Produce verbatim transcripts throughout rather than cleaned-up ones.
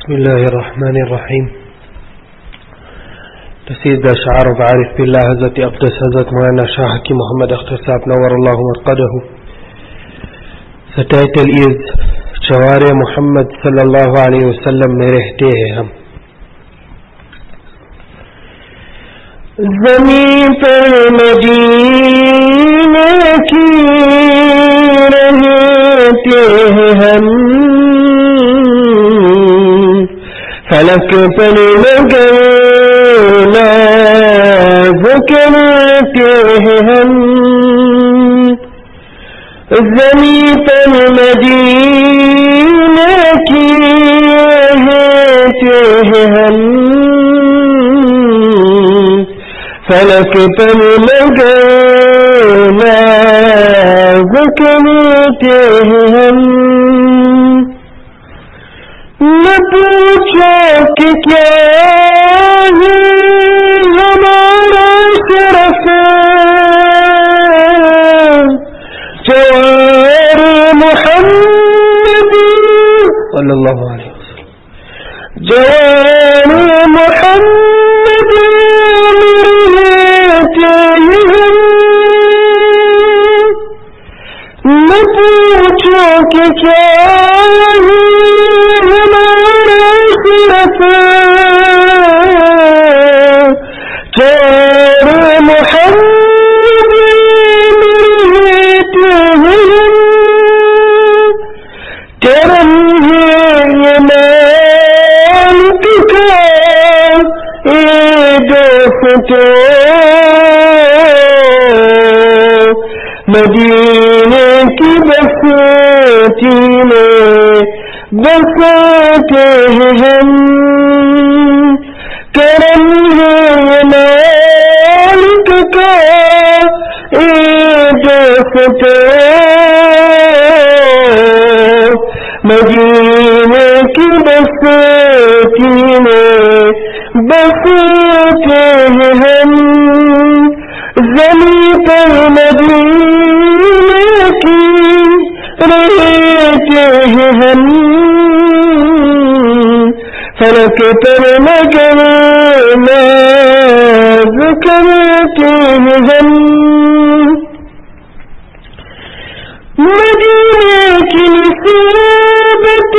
بسم الله الرحمن الرحيم. تسيد شعار بعرف بالله هزت أقدس هزت مولانا شاه حكيم محمد اختصاب نور الله مرقده ستایت الإز شوارع محمد صلى الله عليه وسلم میں رہتے ہیں ہم. زمین پر مدینہ کی رہتے ہیں ہم, فلک پر لگے ناز کرتے ہیں ہم. زمین پر مدینہ کی رہتے ہیں ہم, فلک پر لگے ناز کرتے ہیں ہم. نہ پوچھو کہ کیا ہے ہمارا شرف, جوار محمد صلی اللہ علیہ وسلم, جوار محمد رہتے ہیں ہم. نہ پوچھو کہ کیا ہے ہمارا شرف, جوار محمد رہتے ہیں ہم. کرم ہے یہ مالک کا اے دوستو, مدینے کی بستی میں بستے ہیں ہم. کرم ہے یہ مالک کا اے دوستو, مدینے کی بستی میں بستے ہیں ہم. زمین پر مدینہ کی رہتے ہیں ہم, فلک پر لگے ناز کرتے ہیں ہم. مدینے کی نسبت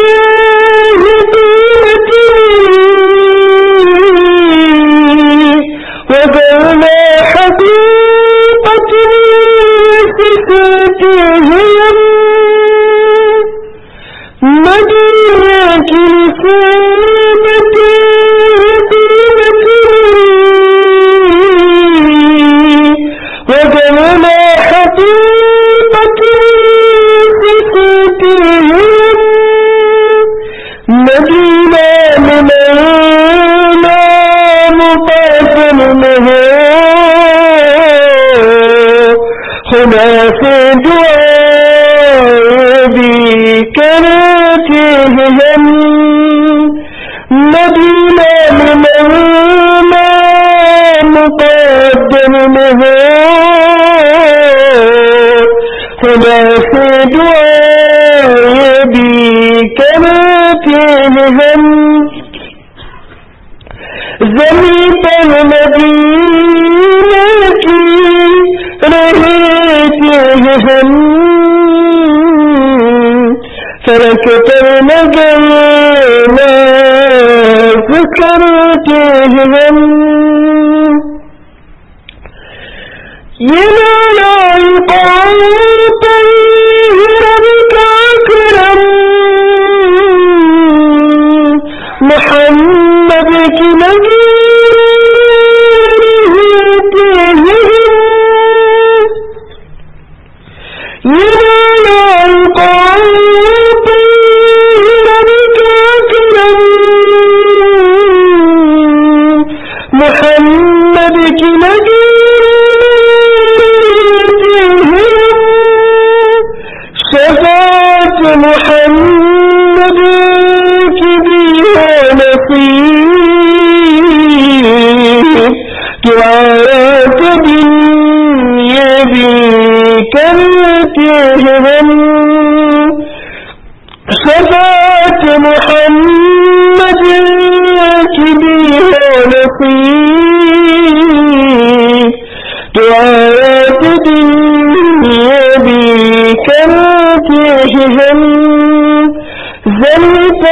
حکومت وگرنہ حقیقت سکھاتے ہیں ہم. مدینے کی نسبت حکومت وگرنہ حقیقت سکھاتے ہیں ہم. مدینہ میں نام پاسم میں ہے, خدا سے دعا بھی کرتے ہیں ہم. مدینہ میں نام مقدم میں ہے, خدا سے دعا بھی کرتے ہیں ہم. زمین پر مدینہ کی رہتے ہیں ہم, سڑک پر لگے ناز کرتے ہیں ہم. یہ نام قوم پر رب کا کرم, محمد کی نگی رہتے ہیں ہم. یہ نام قوم پر رب کا کرم, محمد کی نگی شفاعت محمد کی بھی ہے نصیب, قیامت دن یہ بھی کرتے ہیں ہم. شفاعت محمد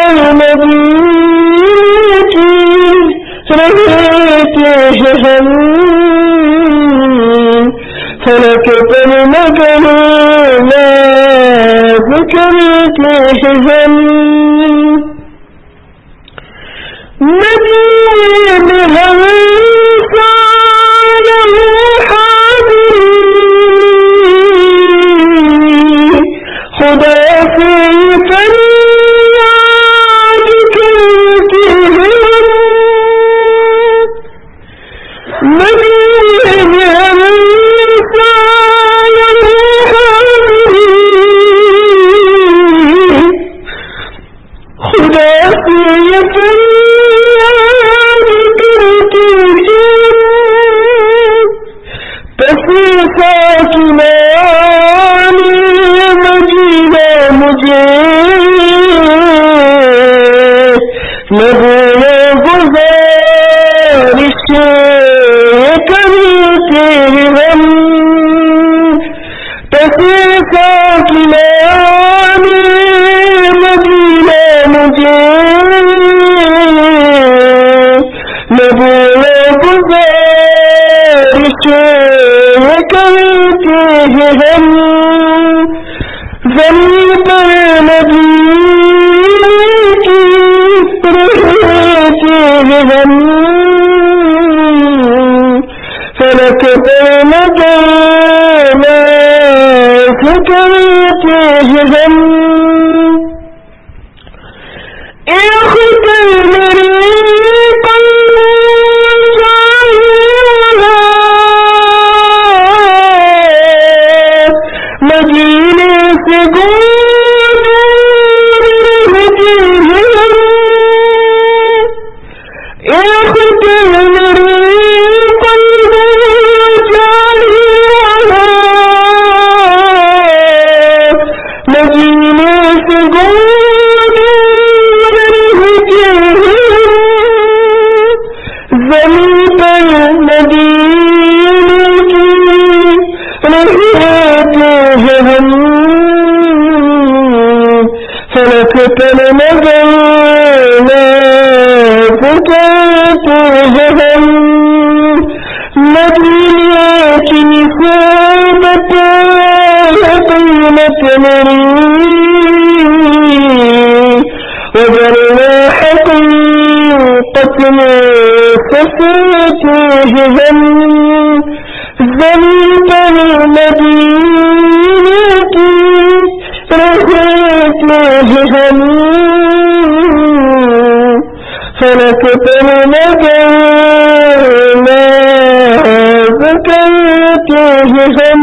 रहते हैं हम, फलक पर मगर नाज़ करते हैं हम। मदीने में हम सारे हाज़िर, खुदा से फरियाद करते हैं हम। मदीने में हम सारे हाज़िर, खुदा से फरियाद करते हैं। तस्वीर की मानी मदीना मुझे नबूए गुज़ारिश करते हम। तस्वीर की मानी मदीना मुझे नबूए गुज़ारिश करते हैं हम। ज़मीन पर मदीने की रहते हैं हम, फलक पर नाज़ करते हैं हम। एक कल मेरे मदीने से दूर रहते हैं हम। एक दिल मेरे कल्ब जाने वाला, मदीने से दूर रहते हैं। ज़मीन पर मदीने की रहते हैं हम, फलक पर मगर नाज़ करते हैं हम। मदीने की निस्बत क़ीमत मेरी, वरना हक़ीक़त में फंसते हैं हम। ज़मीन पर मदीने की रहते हैं हम, फलक पर मगर नाज़ करते हैं हम।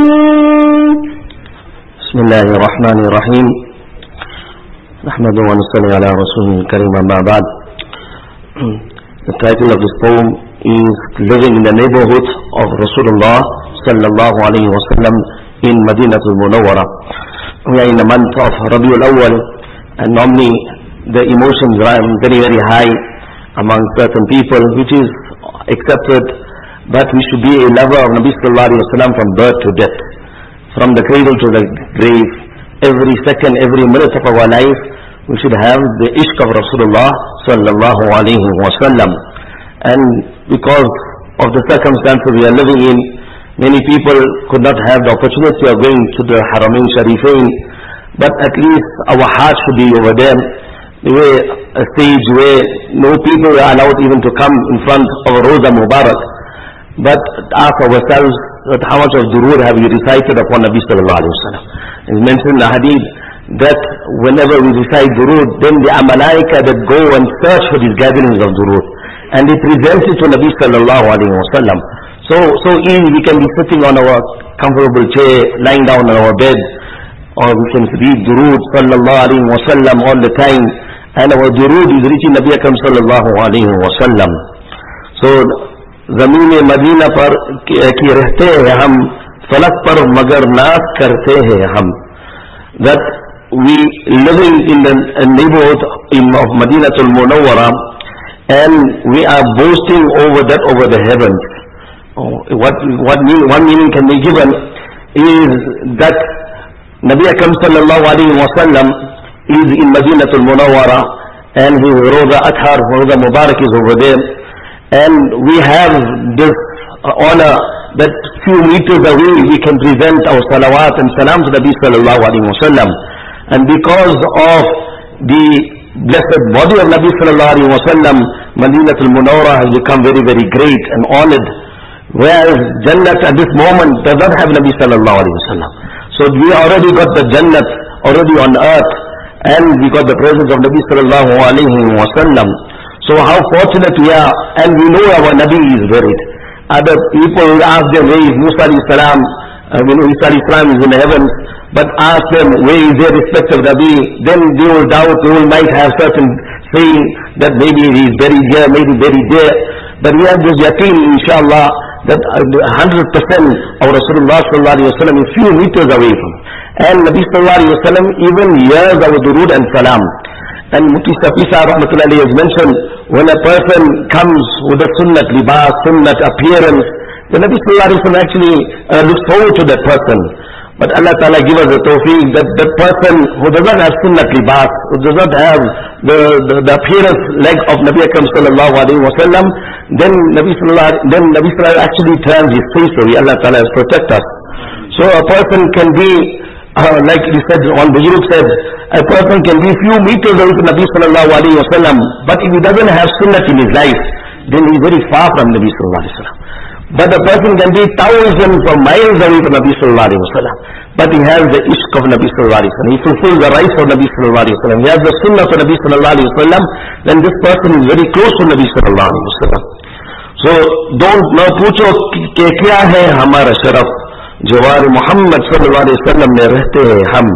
बिस्मिल्लाहिर्रहमानिर्रहीम, नहमदुहु व नसल्ली अला रसूलिल करीम, अम्मा बाद। The title of this poem is Living in the Neighborhood of Rasulullah sallallahu alayhi wa sallam in Madinatul Munawwara. We are in the month of Rabiul Awwal, and normally the emotions run very very high among certain people, which is accepted, but we should be a lover of Nabi sallallahu alayhi wa sallam from birth to death, from the cradle to the grave. Every second, every minute of our life, we should have the ishq of Rasulullah sallallahu alayhi wa sallam. And because of the circumstances we are living in, many people could not have the opportunity of going to the Haramain Sharifain, but at least our heart should be over there. Where a stage where no people are allowed even to come in front of Roza Mubarak, but ask ourselves that how much of durood have we recited upon Nabi sallallahu alayhi wa sallam. It's mentioned in the hadith that whenever we recite durood, then the malaika that go and search for these gatherings of durood, and they present it to Nabi sallallahu alayhi wa sallam. So, so easy, we can be sitting on our comfortable chair, lying down on our bed, or we can read durood sallallahu alayhi wa sallam all the time, and our durood is reaching Nabi Akram sallallahu alayhi wa sallam. So, ज़मीन Medina पर की रहते हैं हम, फलक पर मगर नाज़ करते हैं हम. That we living in the neighborhood of Madinatul Munawwara, and we are boasting over that over the heavens. Oh, what what mean, one meaning can be given is that Nabi Akram sallallahu alayhi wa sallam is in Madinatul Munawwara, and his Roza Athar, Roza Mubarak is over there. And we have this honor that few meters away we can present our salawat and salam to Nabi sallallahu alayhi wa sallam. And because of the blessed body of Nabi sallallahu alayhi wa sallam, Madinatul Munawwara has become very, very great and honored. Whereas Jannat at this moment does not have Nabi sallallahu alayhi wa sallam. So we already got the Jannat already on earth, and we got the presence of Nabi sallallahu alayhi wa sallam. So how fortunate we are, and we know our Nabi is buried. Other people will ask them, where is Musa alayhi salam? Uh, we know Isa alayhi salam is in heaven, but ask them, where is their respective Nabi? Then they will doubt, they will might have certain saying that maybe he is buried here, maybe buried there. But we have this yaqeen, inshallah, that one hundred percent of Rasulullah sallallahu alayhi wa sallam is few meters away from. And Nabi sallallahu alayhi wa sallam even hears our durood and salam. And Mufti Safi Sahib rahmatullahi has mentioned, when a person comes with a sunnat libas, sunnat appearance, the Nabi sallallahu alayhi wa sallam actually uh, looks forward to that person. But Allah Ta'ala give us the tawfiq that that person who does not have sunnat libas, who does not have the, the, the appearance like of Nabi Akram sallallahu alayhi wa sallam, then Nabi sallallahu then Nabi sallallahu actually turns his face away. Allah Ta'ala has protect us. So a person can be, uh, like he said, one Bujuruk said, a person can be few meters away from Nabi sallallahu alayhi wa sallam, but if he doesn't have sunnat in his life, then he is very far from Nabi sallallahu alayhi wa sallam. But a person can be thousands of miles away from Nabi sallallahu alayhi wa sallam, but he has the ishq of Nabi sallallahu alayhi wa sallam. He fulfills the rights of Nabi sallallahu alayhi wa sallam. He has the sunnah of Nabi sallallahu alayhi wa sallam. Then this person is very close to Nabi sallallahu alayhi wa sallam. So don't now पूछो कि क्या है हमारा शरफ, जवार Muhammad sallallahu alayhi wa sallam में रहते हैं हम.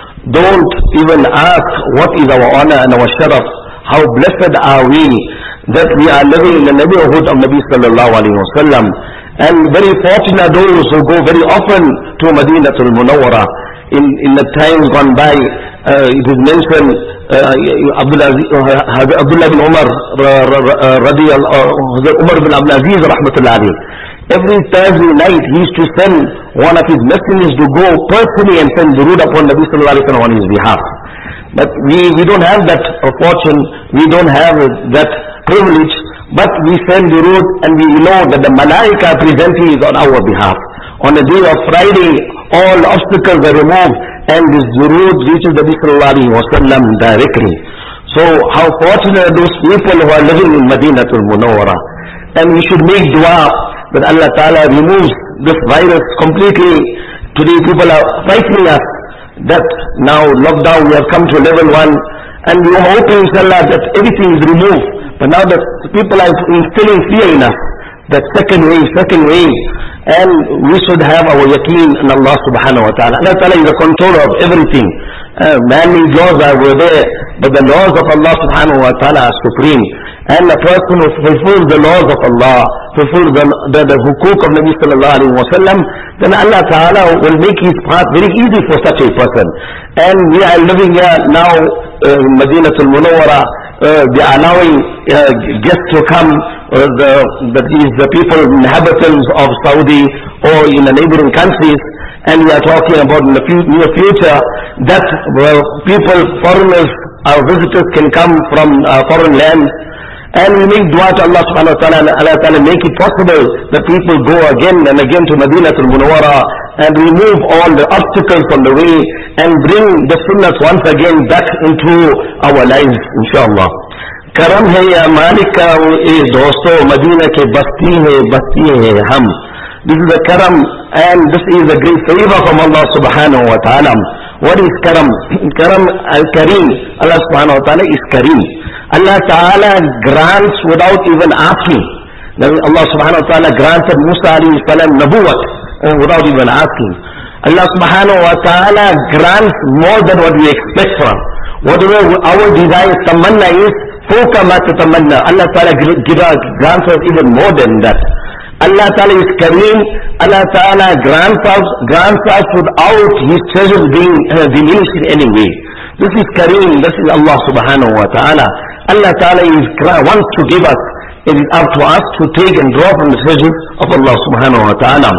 Don't even ask what is our honor and our sharaf. How blessed are we that we are living in the neighborhood of Nabi sallallahu alayhi wa sallam. And very fortunate those who go very often to Madinatul Munawwara. In, in the times gone by, uh, it is mentioned, uh, Abdullah, uh, Abdullah bin Umar, uh, uh, Umar bin Abdul Aziz rahmatullah alayhi. Every Thursday night he used to send one of his messengers to go personally and send durood upon Nabi sallallahu alayhi wa sallam on his behalf. But we, we don't have that fortune, we don't have that privilege, but we send durood and we know that the malaika presently is on our behalf. On the day of Friday, all obstacles are removed and this durood reaches Nabi sallallahu alayhi wa sallam directly. So how fortunate are those people who are living in Madinatul Munawwara. And we should make dua that Allah Ta'ala removes this virus completely. Today people are frightening us that now lockdown, we have come to level one, and we are hoping inshallah that everything is removed. But now that people are instilling fear in us, that second wave, second wave, and we should have our yaqeen in Allah subhanahu wa ta'ala. Allah Ta'ala is the controller of everything. Uh, man-made laws are over there, but the laws of Allah subhanahu wa ta'ala are supreme. And a person who fulfills the laws of Allah, fulfills the, the, the hukuk of Nabi sallallahu alayhi wa sallam, then Allah Ta'ala will make his path very easy for such a person. And we are living here now uh, in Madinatul Munawwara, uh, they are allowing uh, guests to come, uh, the, that is the people, inhabitants of Saudi or in the neighboring countries. And we are talking about in the near future that well, people, foreigners, our visitors can come from uh, foreign lands. And we make dua to Allah subhanahu wa ta'ala, and Allah ta'ala make it possible that people go again and again to Madinatul Munawwara and remove all the obstacles on the way and bring the sunnah once again back into our lives, inshallah. Karam hai ya malika e dosto, Madina ke basti hai, basti hai hum. This is a karam, and this is a great favor from Allah subhanahu wa ta'ala. What is karam? Karam al-kareem. Allah subhanahu wa ta'ala is kareem. Allah Ta'ala grants without even asking. Allah subhanahu wa ta'ala granted Musa alayhi salam nabuwat uh, without even asking. Allah subhanahu wa ta'ala grants more than what we expect from. Whatever our desire, tamanna is, fawqa ma tatamanna. Allah Ta'ala grants us even more than that. Allah Ta'ala is Kareem. Allah Ta'ala grants us, grants us without His treasures being uh, diminished in any way. This is Kareem, this is Allah subhanahu wa ta'ala. Allah Ta'ala is wants to give us. It is up to us to take and draw from the treasures of Allah subhanahu wa ta'ala.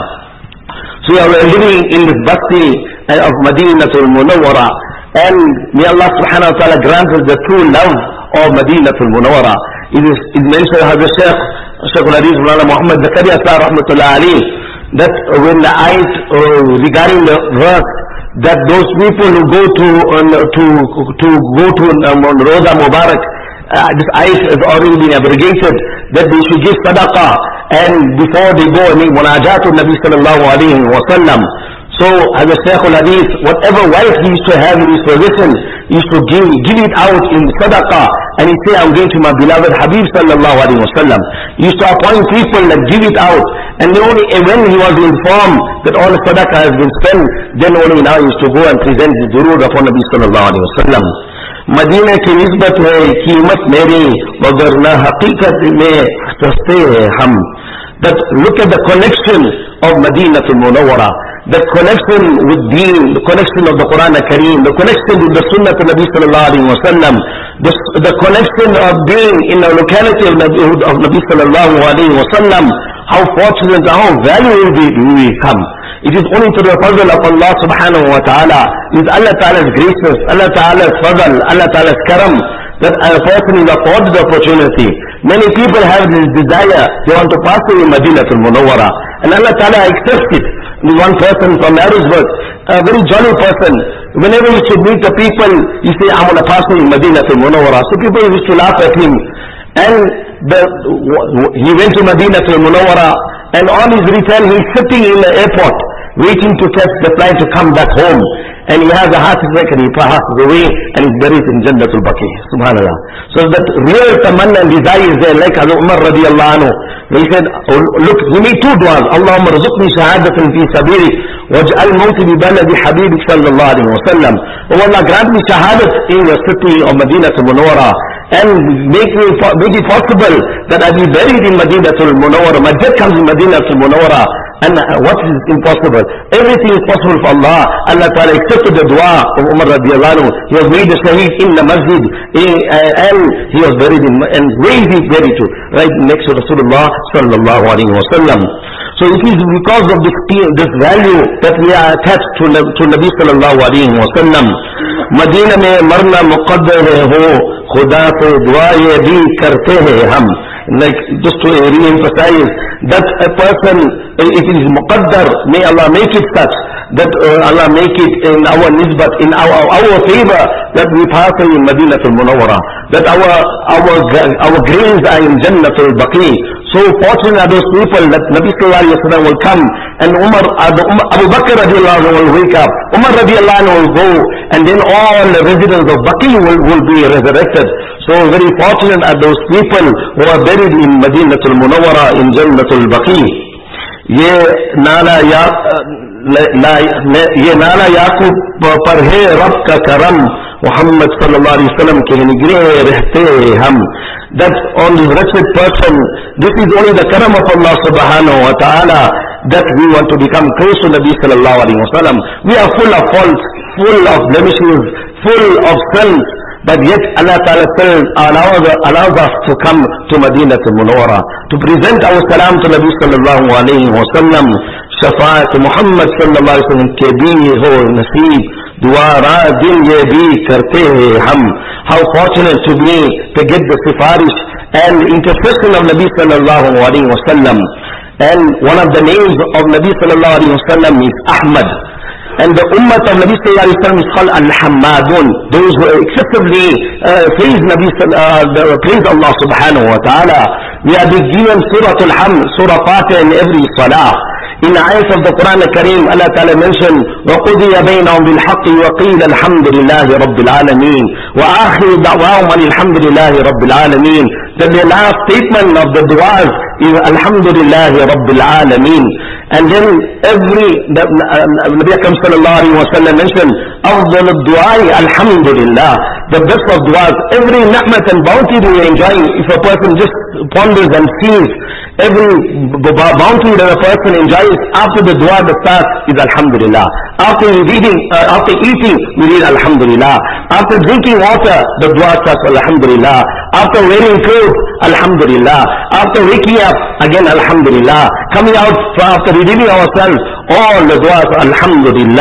So we are living in this basti of Madinatul Munawwara, and may Allah subhanahu wa ta'ala grant us the true love of Madinatul Munawwara. It is it mentioned as the Shaykh, Shaykh al-Hadith Muhammad Zakaria Sahib Rahmatullah Ali, that when the ayat uh, regarding the verse, that those people who go to uh, to to go to um, Roza Mubarak, uh, this ayat has already been abrogated, that they should give sadaqah, and before they go and make munajatun Nabi sallallahu alayhi wa sallam. So as a Shaykh al-Hadith, whatever wealth he used to have in his possession, he used to give, give it out in sadaqah, and he say, I'm going to my beloved Habib sallallahu alayhi wa sallam. He used to appoint people that give it out, and then only when he was informed that all the sadaqah has been spent, then only now he used to go and present the durood upon Nabi sallallahu alayhi wa sallam. मदीने की निस्बत है कीमत मेरी मगर न हकीकत में सस्ते हैं हम. That look at the connection of Madinatul Munawwara, the connection with Deen, the connection of the Quran al-Kareem, the connection with the Sunnah of Nabi sallallahu alayhi wa sallam, the, the connection of being in the locality of Nabi, of Nabi sallallahu alayhi wa sallam. How fortunate, how valuable do we come. It is only through the fadl of Allah subhanahu wa ta'ala, it is Allah ta'ala's graces, Allah ta'ala's fadl, Allah ta'ala's karam, that a person is afforded the opportunity. Many people have this desire, they want to pass away in Madinatul Munawwara, and Allah Ta'ala accepts it. One person from Harrisburg, a very jolly person, whenever he should meet the people, he say, I want to pass away in Madinatul Munawwara. So people used to laugh at him. And the, he went to Madinatul Munawwara, and on his return he is sitting in the airport, waiting to catch the flight to come back home. And he has a heart attack and he passes away and is buried in Jannatul Baqi. Subhanallah. So that real tamanna and desire is there, like Hazrat Umar radiallahu anhu. He said, oh, look, we need two du'as. Allahumma rizukni shahadatan fi sabirik, waj'al mawti bi baladi habibik sallallahu alayhi wa sallam. Oh Allah, grant me shahadat in the city of Madinatul Munawwara, and make, me, make it possible that I be buried in Madinatul Munawwara. My death comes in Madinatul Munawwara. And what is impossible? Everything is possible for Allah. Allah Ta'ala accepted the dua of Umar radiallahu anhu. He was made a shaheed in the masjid, and he was buried in, and where is he buried to? Right next to Rasulullah sallallahu alayhi wa sallam. So it is because of this, this value that we are attached to, to Nabi sallallahu alayhi wa sallam. Madina mein marna muqaddar ho, khuda se duaye bhi karte hai hum. Like, just to re-emphasize that a person, it is muqaddar, may Allah make it such, that uh, Allah make it in our nisbat, in our, our favor, that we pass in Madinatul Munawwara, that our, our, our graves are in Jannatul Baqi. So fortunate are those people that Nabi sallallahu alayhi wa sallam will come, and Umar, uh, the Umar Abu Bakr radiallahu anhu will wake up, Umar radiallahu anhu will go, and then all the residents of Baqi will, will be resurrected. So very fortunate are those people who are buried in Madinatul Munawwara, in Jannatul Baqi. Ye nala ya, ye nala Yaqub par hai Rabb ka karam, Muhammad sallallahu alayhi wa sallam ke nigre rehte hum. That on this wretched person, this is only the karam of Allah subhanahu wa ta'ala, that we want to become close to Nabi sallallahu alayhi wa sallam. We are full of faults, full of blemishes, full of sins, but yet Allah Ta'ala allows, allows us to come to Madinatul Munawwara, to present our salam to Nabi sallallahu alayhi wa sallam. Shafaat Muhammad sallallahu alayhi wa sallam ke bhi ho naseeb, dua ra din ye bhi karte hai hum. How fortunate to be to get the sifarish and intercession of Nabi sallallahu alayhi wa sallam. And one of the names of Nabi sallallahu alayhi wa sallam is Ahmad. And the ummah of Nabi sallallahu alayhi wa sallam is called Al-Hammadun, those who excessively uh, praise Nabi, uh, praise Allah subhanahu wa ta'ala. We are given Surah Al-Hamd, Surah Fatih in every salah. In the ayat of the Quran al-Kareem, Allah Ta'ala mentioned, وَقُضِيَ بَيْنَهُمْ بِالْحَقِّ وَقِيلَ الْحَمْدُ لِلَّهِ رَبِّ الْعَالَمِينَ وَآخِرُ دَعْوَاهُمْ أَنِ الْحَمْدُ لِلَّهِ رَبِّ الْعَالَمِينَ. That the last statement of the du'as is Alhamdulillahi Rabbil Alameen. And then every, the, uh, Nabi Akram sallallahu alayhi wa sallam mentioned, أفضل الدعاء Alhamdulillah. The best of du'as, every ni'mat and bounty we are enjoying, if a person just ponders and sees, every bounty that a person enjoys after the dua that starts is Alhamdulillah. After reading, uh, after eating, we read Alhamdulillah. After drinking water, the dua starts Alhamdulillah. After wearing clothes, Alhamdulillah. After waking up, again Alhamdulillah. Coming out after redeeming ourselves, all the duas Alhamdulillah.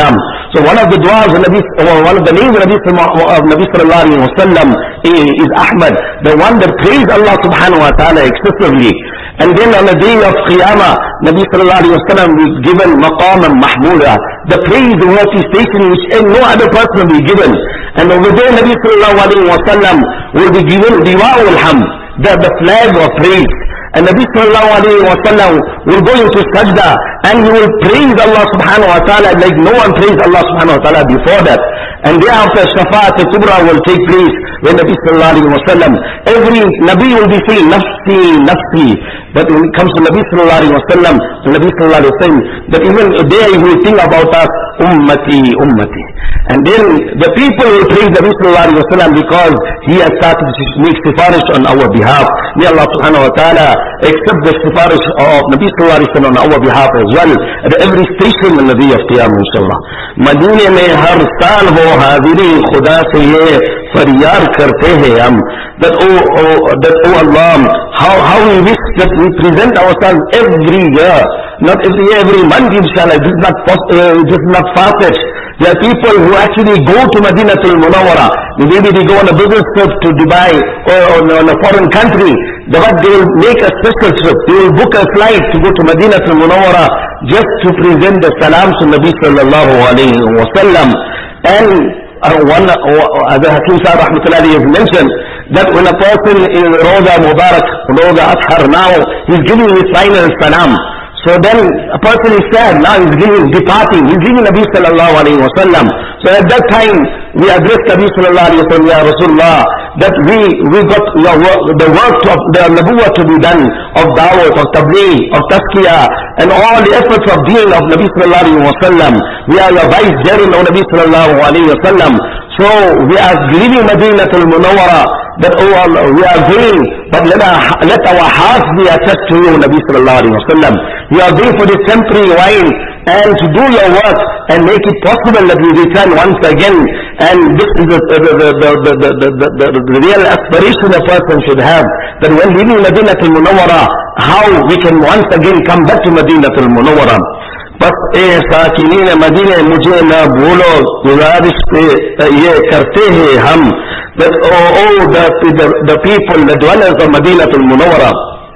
So one of the du'as of Nabi, or one of the names of Nabi, of Nabi sallallahu alayhi wa sallam is Ahmad, the one that praised Allah subhanahu wa ta'ala excessively. And then on the day of Qiyamah, Nabi sallallahu alayhi wa sallam was given maqam and mahmuda, the praise worthy station which no other person will be given. And over there Nabi sallallahu alayhi wa sallam will be given diwa'ul hamd, the, the flag of praise. And Nabi sallallahu alayhi wa sallam will go into sajda and he will praise Allah subhanahu wa ta'ala like no one praised Allah subhanahu wa ta'ala before that. And thereafter Shafa'at al-Kubra will take place when Nabi sallallahu alayhi wa sallam, every Nabi will be saying nafsi, nafsi. But when it comes to Nabi sallallahu alayhi wa sallam, Nabi sallallahu alayhi wa sallam, that even there he will think about us, ummati, ummati. And then the people will praise Nabi sallallahu alayhi wa sallam because he has started to make sifarish on our behalf. May Allah subhanahu wa ta'ala accept the sifarish of Nabi sallallahu alayhi wa sallam on our behalf as well at every station in the day of Qiyamah inshallah. Madine mein har saal ho hadiri khuda se ye faryad karte hain hum that oh, oh that oh Allah, how how we wish that we present ourselves every year, not every year, every month inshallah. This is not uh, this is not far-fetched. There are people who actually go to Madinatul Munawwara. Maybe they go on a business trip to Dubai or on a foreign country. But they will make a special trip. They will book a flight to go to Madinatul Munawwara just to present the salams to Nabi sallallahu alayhi wa sallam. And uh, one, uh, as Hakim Sahib Rahmatullahi has mentioned, that when a person is Roza Mubarak, Roza Athar now, he's giving his final salam. So then a person is sad, now he's giving, departing, he's giving Nabi sallallahu alayhi wa sallam. So at that time, we addressed Nabi sallallahu alayhi wa sallam, Ya Rasulullah, that we, we got your work, the work of the Nabuwwah to be done, of Dawat, of Tabligh, of Tazkiyah, and all the efforts of deen of Nabi sallallahu alayhi wa sallam. We are your vice-gerent of Nabi sallallahu alayhi wa sallam. So we are leaving Madinatul Munawwara, that oh Allah, we are going, but let our, let our hearts be attached to you, Nabi sallallahu alayhi wa sallam. We are going for this temporary while and to do your work and make it possible that we return once again. And this is the, the, the, the, the, the, the, the, the real aspiration a person should have, that when leaving Madinatul Munawwara, how we can once again come back to Madinatul Munawwara. बस ए साकिनीन मदीने मुझे न भूलो, गुजारिश पे ये करते हैं हम, that oh, oh the, the, the people, the dwellers of Madinatul Munawwara.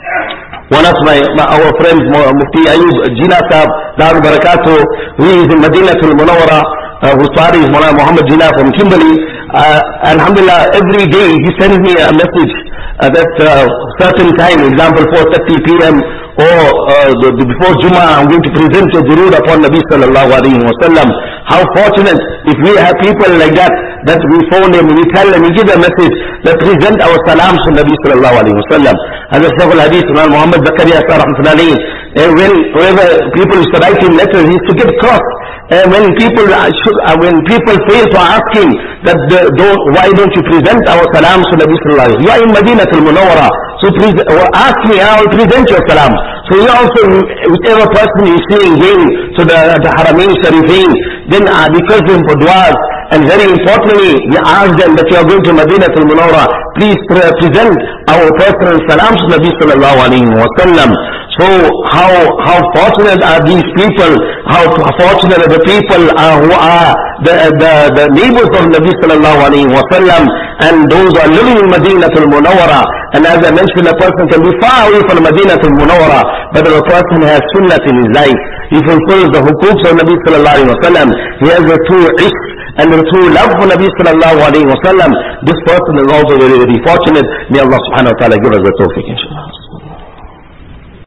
One of my, my our friends, Mufti Ayub Jina Sahab, Dar Barakatuh, who is in Madinatul Munawwara, uh, whose father is Mullah Muhammad Jina from Kimberley. Uh, Alhamdulillah, every day he sends me a message uh, that uh, certain time, example four thirty p m or uh, the, the, before Jummah, I'm going to present a durood upon Nabi sallallahu alayhi wa sallam. How fortunate if we have people like that, that we phone them, we tell them, we give a message, that present our salams to Nabi sallallahu alayhi wa sallam. As a Shaykh al-Hadith, Muhammad Zakaria rahmatullahi, when whenever people used to write him letters, he used to get cross. And when people uh, should, uh, when people fail to ask him that the, don't, why don't you present our salams to Nabi sallallahu alayhi wa sallam? You are in Madinatul Munawwara, so please uh, ask me, I will present your salams. So you also, whichever person is seeing going to the, the Haramain Sharifain, then uh, request them for du'as. And very importantly, we ask them that you are going to Madinatul Munawwara, please pre present our personal salams to Nabi sallallahu alayhi wa sallam. So how how fortunate are these people? How fortunate are the people uh, who are the, the the neighbors of Nabi sallallahu alayhi wa sallam, and those who are living in Madinatul Munawwara. And as I mentioned, a person can be far away from Madinatul Munawwara, but if a person has sunnah in his life, he fulfills the huquqs of Nabi sallallahu alayhi wa sallam, he has a true ishq and a true love for Nabi sallallahu alayhi wa sallam, this person is also very, very fortunate. May Allah subhanahu wa ta'ala give us the tawfiq, inshallah.